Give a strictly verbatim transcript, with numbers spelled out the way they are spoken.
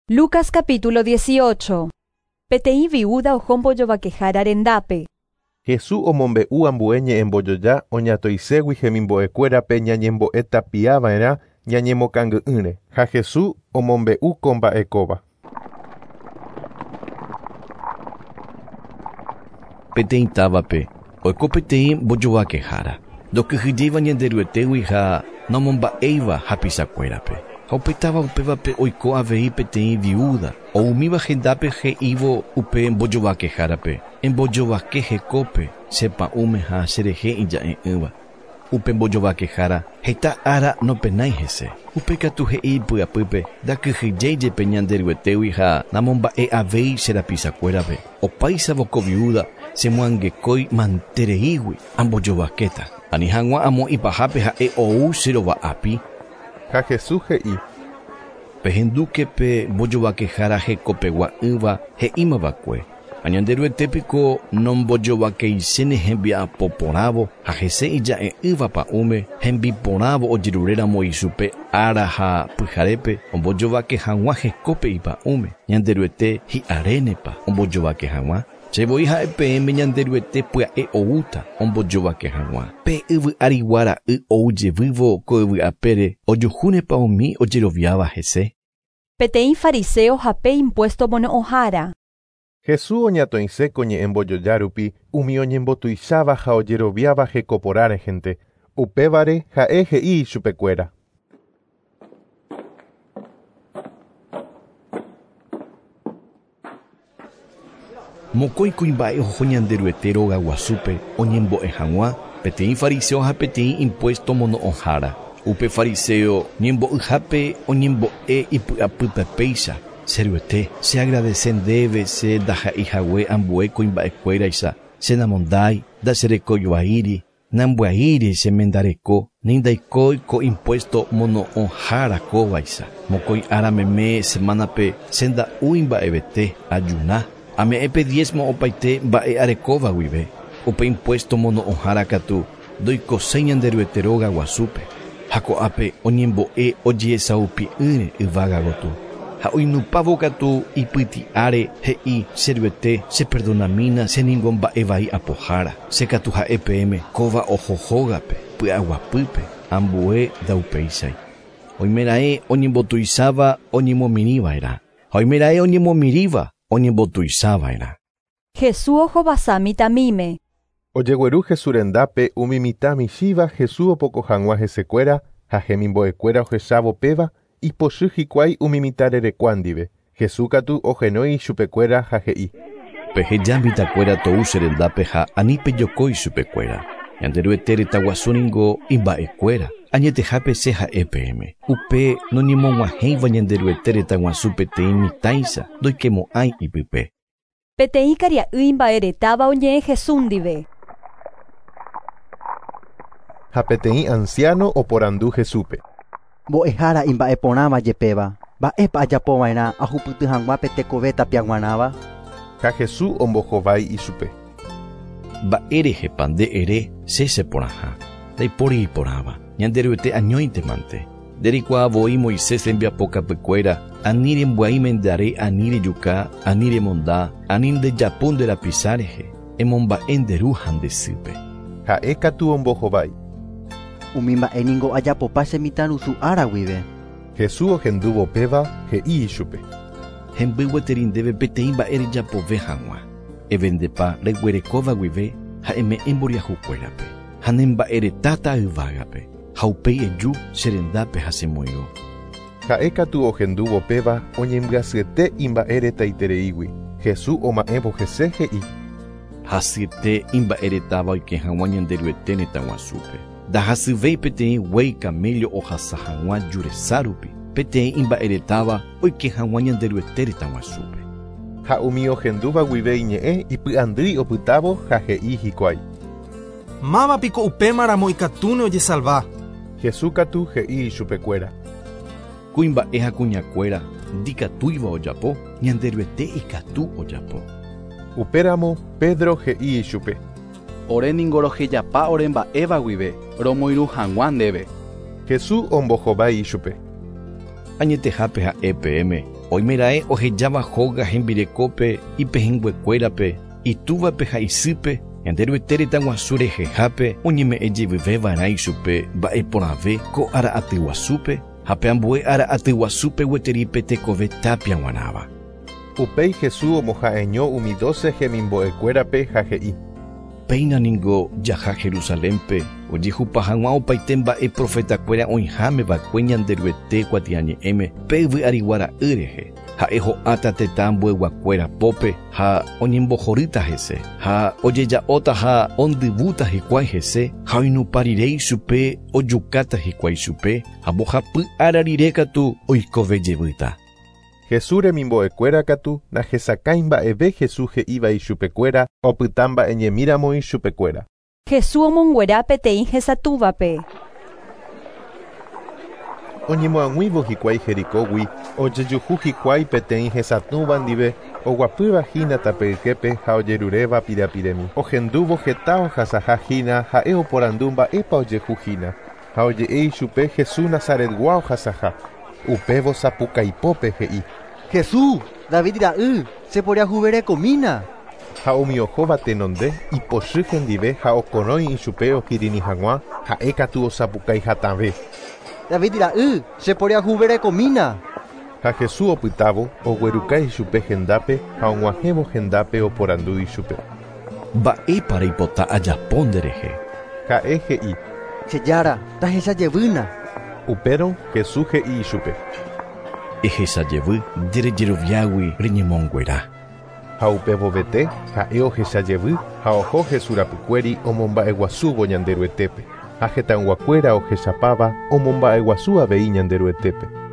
Lucas capítulo dieciocho. Peteĩ viuda ohombojovakehára rendápe. Jesús omombe'u ambueñe embojoja oñatoiségui hemimbo'ekuérape ñañembo'etapiava'erã ñañemokangy'ỹre, ha Jesús omombe'u ko mba'ekóva. Peteĩ távape oiko peteĩ mbojovakehára. Ndokyhyjéiva ñanderyetégui ha nomomba'éiva hapisakuérape. Ha upe táva upévape oiko avei peteĩ viuda. Oumíva hendápe he'ívo upe mbojovakehárape. Embojovake hekópe chepa'ũme ha cherehe ija'e'ỹva. Upe mbojovakehára heta ára nopenái hese. Upe katu he'i pyapýpe ndakyhyjéijepe ñanderyetégui ha namomba'e avéi che rapisakuérape. Opáichavo ko viuda chemoangekói mantereígui ambojovakéta. Ani hag̃ua amo ipahápe ha'e ou che rova'ápi. Ha Jesús he'i: pehendúke pe mbojovakehára hekopegua he'ímavakue. Añanderyetépiko nombojovakeichéne hembiapo porãvo ha hese ija'e'ỹva pa'ũme hembiporãvo ojeruréramo ichupe ára ha pyharépe ombojovake hag̃ua hekópe ipa'ũme. Ñanderyete hi'arénepa ombojovake hag̃ua. Chevoi ha'e peẽme ñanderyete pya'e oúta ombojovake hag̃ua. Pe yvy ariguára y oujevývo ko yvy'apére ojuhúnepa umi ojeroviáva hese. Peteĩ fariseo ha pe impuesto mono'õhára. Jesús oñatoĩse ko ñe'ẽmbojoja rupi umi oñembotuicháva ha ojeroviáva hekoporãre gente. Upévare ha'e he'i chupekuéra: Mokõi kuimba'e oho ñanderyete róga guasúpe oñembo'e hag̃ua peteĩ fariseo ha peteĩ impuesto mono'õhára. Upe fariseo ñembo'yhápe oñembo'e ipy'apýpe péicha. Cheryete, che agradecendéve che ndaha'eihague ambue kuimba'ekuéraicha, che namondái, ndacherekojoaíri, nambuaíri chemendareko, ni ndaikói ko impuesto mono'õhára kóvaicha. Mokõi árameme semánape che nda'úi mba'evete ajuna. Ame'ẽpe diezmo opaite mba'e arekóva guive. Upe impuesto mono'õhára katu ndoikoséi ñanderyete róga guasúpe. Ha ko'ápe oñembo'e ojesaupy'ỹre yvága gotũ. Ha oinupávo katu ipyti'áre he'i cheryete cheperdonamína cheníngo mba'evai apohára. Chekatu ha'e peẽme kóva ohohógape py'aguapýpe ambue ndaupéichai. Oimeraẽ oñembotuicháva oñemomirĩva'erã. Ha oimeraẽ oñemomiríva oñembotuichava'erã. Jesús ohovasa mitãmíme. Ojegueru Jesús rendápe umi mitãmichíva Jesús opoko hag̃ua hesekuéra ha hemimbo'ekuéra ohechávo péva ipochy hikuái umi mitãrerekua ndive. Jesús katu ohenói chupekuéra ha he'i: Peheja mitakuéra tou che rendápe ha ani pejokói chupekuéra. Ñanderyete retaguasúningo imba'ekuéra. Añetehápe che ha'e peẽme. Upe noñemog̃uahẽiva ñanderyete retaguasu peteĩ mitãicha ndoikemo'ãi ipype. Peteĩ karia'y mba'eretáva oñe'ẽ Jesús ndive. Ha peteĩ anciano oporandu Jesúpe: Mbo'ehára imba'eporãva jepéva. Mba'épa ajapova'erã ahupyty hag̃ua pe tekove tapiaguaráva. Ha Jesús ombohovái ichupe: Mba'érehepa nde'ere che cheporãha. Ndaipóri iporãva. Ñanderyete añóitemante. Nderikuaavoi Moisés rembiapokapykuéra, ani rembya'ime ndeare, ani rejuka, ani remonda, ani ndejapu nderapicha rehe. Emomba'e nderu ha ndesýpe. Ha'e katu ombohovái. Umi mba'éningo ajapopa che mitãrusu ára guive. Jesús ohendúvo péva he'i ichupe: Hembygueteri ndéve peteĩ mba'e rejapove hag̃ua. Evendepa reguerekóva guive ha eme'ẽ mboriahukuérape. Ha nemba'eretáta yvágape. Ha upéi eju che rendápe ha chemoirũ. Ha'e katu ohendúvo péva oñembyasyeté imba'eretaitereígui. Jesús oma'ẽvo hese he'i: Hasyete imba'eretáva oike hag̃ua ñanderyete retãguasúpe. Ndahasyvéi peteĩ guéi camello ohasa hag̃ua juresa rupi. Peteĩ imba'eretáva oike hag̃ua ñanderyete retãguasúpe. Ha umi ohendúva guive iñe'ẽ ipy'andýi opytávo ha he'i hikuái: Mávapiko upémaramo ikatúne ojesalva. Jesús katu he'i chupekuéra: Kuimba'e ha kuñakuéra ndikatúiva ojapo, ñanderyete ikatu ojapo. Upéramo Pedro he'i ichupe: Oréningo rohejapa oremba'éva guive, romoirũ hag̃ua ndéve. Jesús ombohovái ichupe: Añetehápe ha'e peẽme Oimerae ohejava hóga hembirekópe ipehenguekuérape, itúvape ha isýpe, ñanderuete retãguasu rehehápe oñeme'ẽjevyvévarã chupe mba'eporãve ko ara'aty guasúpe, ha pe ambue ara'aty guasúpe gueterípe tekove tapia g̃uarãva. Upéi Jesús omoha'eño umi doce hemimbo'ekuérape ha he'i: Péinaningo jaha Jerusalémpe, ojehupa hag̃ua opaite mba'e profetakuéra oĩhamevakue ñanderuete kuatiañe'ẽme pe yvy ariguara'y rehe. Ha'e ho'áta tetã mbo'eguakuéra pópe ha oñembohorýta hese, ha ojeja'óta ha ondyvúta hikuái hese, ha oinupariréi chupe ojukáta hikuái chupe, ha mbohapy ára rire katu oikovejevýta. Jesús remimbo'ekuéra katu nahesakãi mba'eve Jesús he'ívai chupekuéra opyta mba'eñemíramoi chupekuéra. Jesús omonguera peteĩ hesatúvape. Oñemo'ag̃uívo hikuái Jericógui, ojejuhu hikuái peteĩ hesatũva ndive, oguapývahína tapyképe ha ojeruréva pirapiremi. Ohendúvo heta ohasahahína ha'e oporandu mba'épa ojehuhína, ha oje'éi chupe Jesús Nazaretgua ohasaha. Upévo sapukaipópe he'i: Jesús, David ra'y, cheporiahuverekomína. Ha omiohóva tenonde ipochy hendive ha okorõi ichupe okirini hag̃ua, ha'e katu osapukai hatãve. David ra'y, cheporiahuverekomína. Ha Jesús opytávo oguerukái ichupe hendápe ha og̃uahẽvo hendápe oporandu ichupe. Mba'épa reipota ajapo nderehe. Ha'e he'i: Chejára, tahechajevýna. Upérõ Jesús he'i ichupe: Ehechajevy nderejeroviágui reñemonguera. Ha upevovete ha'e ohechajevy ha oho Jesús rapykuéri omomba'eguasúvo ñanderuetépe, ha hetãnguakuéra ohechapáva omomba'eguasu avei ñanderuetépe.